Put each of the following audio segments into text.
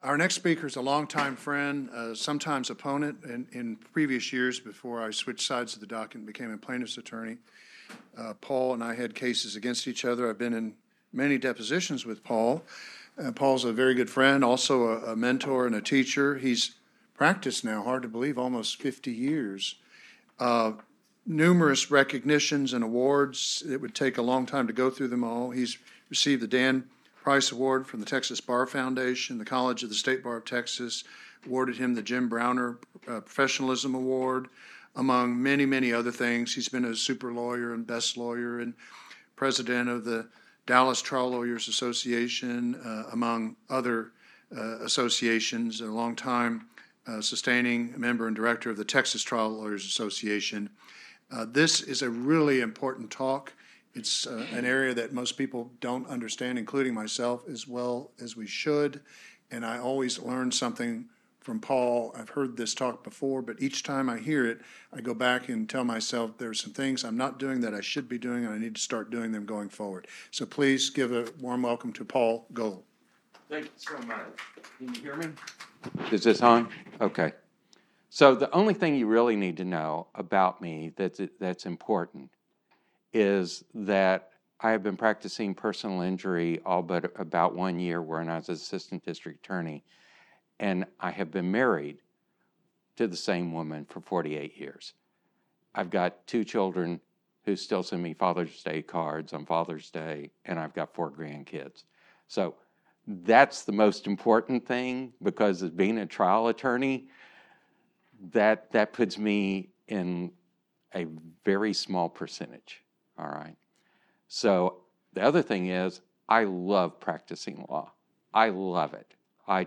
Our next speaker is a longtime friend, sometimes opponent. In previous years, before I switched sides of the docket and became a plaintiff's attorney, Paul and I had cases against each other. I've been in many depositions with Paul. Paul's a very good friend, also a mentor and a teacher. He's practiced now, hard to believe, almost 50 years. Numerous recognitions and awards. It would take a long time to go through them all. He's received the Dan Price Award from the Texas Bar Foundation. The College of the State Bar of Texas awarded him the Jim Browner Professionalism Award, among many, many other things. He's been a super lawyer and best lawyer and president of the Dallas Trial Lawyers Association, among other associations, a long time sustaining member and director of the Texas Trial Lawyers Association. This is a really important talk. It's an area that most people don't understand, including myself, as well as we should. And I always learn something from Paul. I've heard this talk before, but each time I hear it, I go back and tell myself there's some things I'm not doing that I should be doing, and I need to start doing them going forward. So please give a warm welcome to Paul Gohl. Thank you so much. Can you hear me? Is this on? Okay. So the only thing you really need to know about me that's important is that I have been practicing personal injury all but about 1 year when I was assistant district attorney, and I have been married to the same woman for 48 years. I've got 2 children who still send me Father's Day cards on Father's Day, and I've got 4 grandkids. So that's the most important thing, because as being a trial attorney, that puts me in a very small percentage. All right. So the other thing is, I love practicing law. I love it.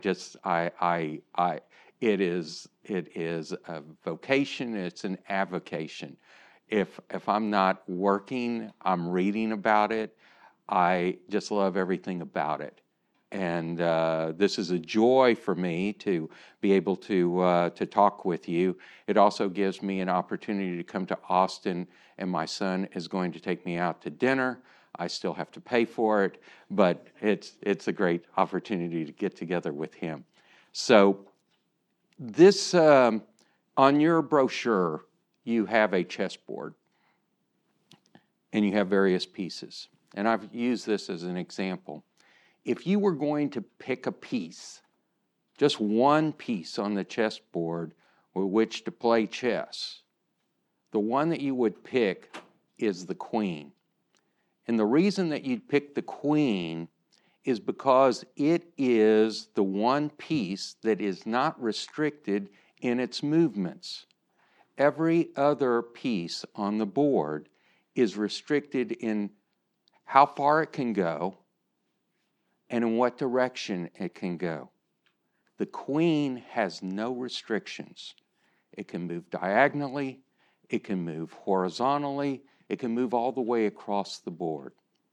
It is a vocation. It's an avocation. If I'm not working, I'm reading about it. I just love everything about it. And this is a joy for me to be able to talk with you. It also gives me an opportunity to come to Austin, and my son is going to take me out to dinner. I still have to pay for it, but it's a great opportunity to get together with him. So this, on your brochure, you have a chessboard, and you have various pieces. And I've used this as an example. If you were going to pick a piece, just one piece on the chessboard with which to play chess, the one that you would pick is the queen. And the reason that you'd pick the queen is because it is the one piece that is not restricted in its movements. Every other piece on the board is restricted in how far it can go and in what direction it can go. The queen has no restrictions. It can move diagonally, it can move horizontally, it can move all the way across the board.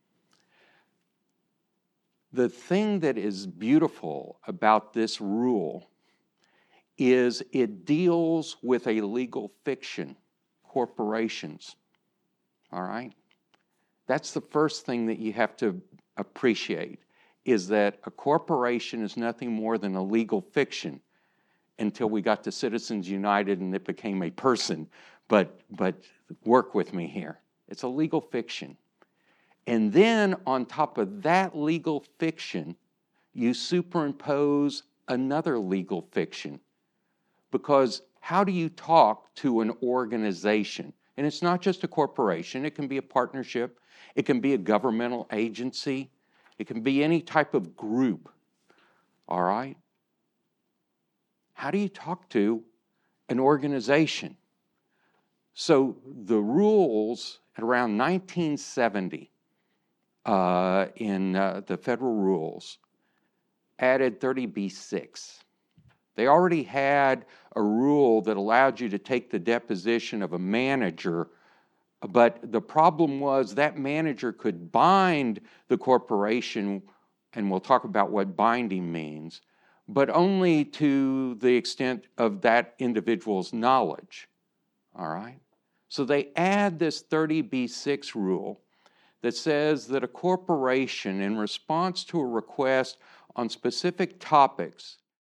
The thing that is beautiful about this rule is it deals with a legal fiction, corporations. All right? That's the first thing that you have to appreciate, is that a corporation is nothing more than a legal fiction until we got to Citizens United and it became a person. But work with me here. It's a legal fiction. And then on top of that legal fiction, you superimpose another legal fiction. Because how do you talk to an organization? And it's not just a corporation. It can be a partnership. It can be a governmental agency. It can be any type of group, all right? How do you talk to an organization? So the rules at around 1970 in the federal rules added 30B6. They already had a rule that allowed you to take the deposition of a manager, but the problem was that manager could bind the corporation, and we'll talk about what binding means, but only to the extent of that individual's knowledge. All right? So they add this 30B6 rule that says that a corporation, in response to a request on specific topics,